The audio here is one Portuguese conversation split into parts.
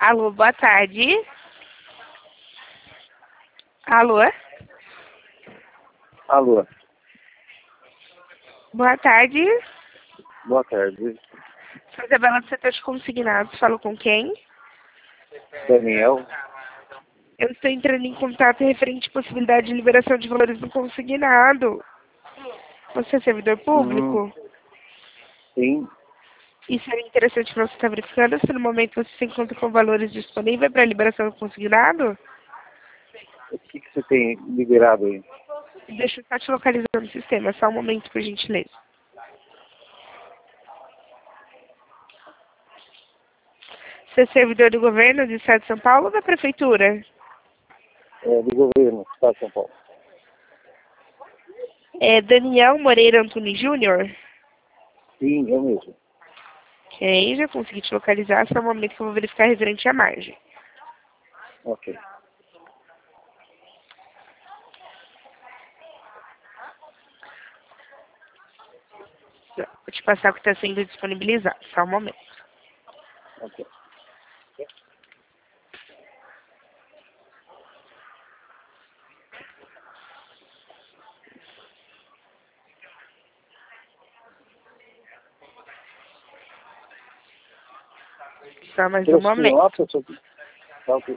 Alô, boa tarde. Alô? Alô, Boa tarde. boa tarde. Sou Isabela do setor de consignados. Falo com quem? Daniel? Eu estou entrando em contato referente à possibilidade de liberação de valores no consignado. Você é servidor público? Sim. Isso é interessante para você estar verificando se no momento você se encontra com valores disponíveis para liberação do consignado. O que você tem liberado aí? Deixa eu estar te localizando no sistema. Só um momento, por gentileza. Você é servidor do governo do Estado de São Paulo ou da Prefeitura? É do governo, Estado de São Paulo. É Daniel Moreira Antunes Júnior? Sim, eu mesmo. Ok, já consegui te localizar. Só um momento que eu vou verificar referente à margem. Ok. Vou te passar o que está sendo disponibilizado. Só um momento. Ok. Só mais um Trouxe momento. nota sobre... Tá, ok.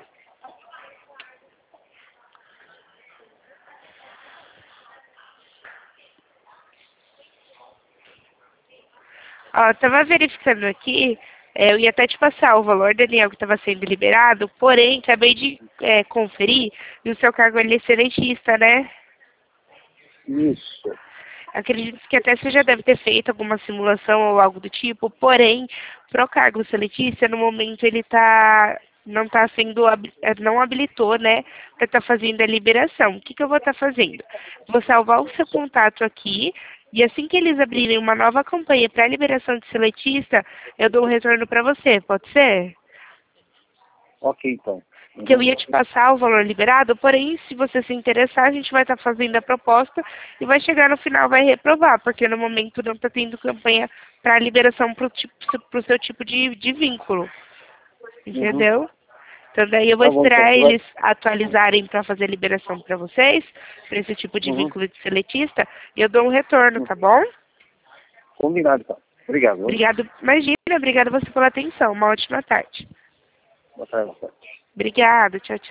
Ó, eu estava verificando aqui, eu ia até te passar o valor, Daniel, que estava sendo liberado, porém, acabei de conferir e o seu cargo ele é excelentísta, né? Isso. Acredito que até você já deve ter feito alguma simulação ou algo do tipo, porém, para o cargo seletista, no momento ele não está sendo, não habilitou, né, para estar fazendo a liberação. O que eu vou estar fazendo? Vou salvar o seu contato aqui, e assim que eles abrirem uma nova campanha para a liberação de seletista, eu dou um retorno para você, pode ser? Ok, então. Que eu ia te passar o valor liberado, porém, se você se interessar, a gente vai estar fazendo a proposta e vai chegar no final, vai reprovar, porque no momento não está tendo campanha para liberação para o seu tipo de vínculo. Uhum. Entendeu? Então daí eu vou Tá bom, então. esperar Você vai... eles atualizarem para fazer a liberação para vocês, para esse tipo de Uhum. vínculo de seletista, e eu dou um retorno, Uhum. tá bom? Combinado, então. Obrigado. Obrigado, imagina, obrigada você pela atenção. Uma ótima tarde. Boa tarde. Boa tarde. Obrigada, tchau, tchau.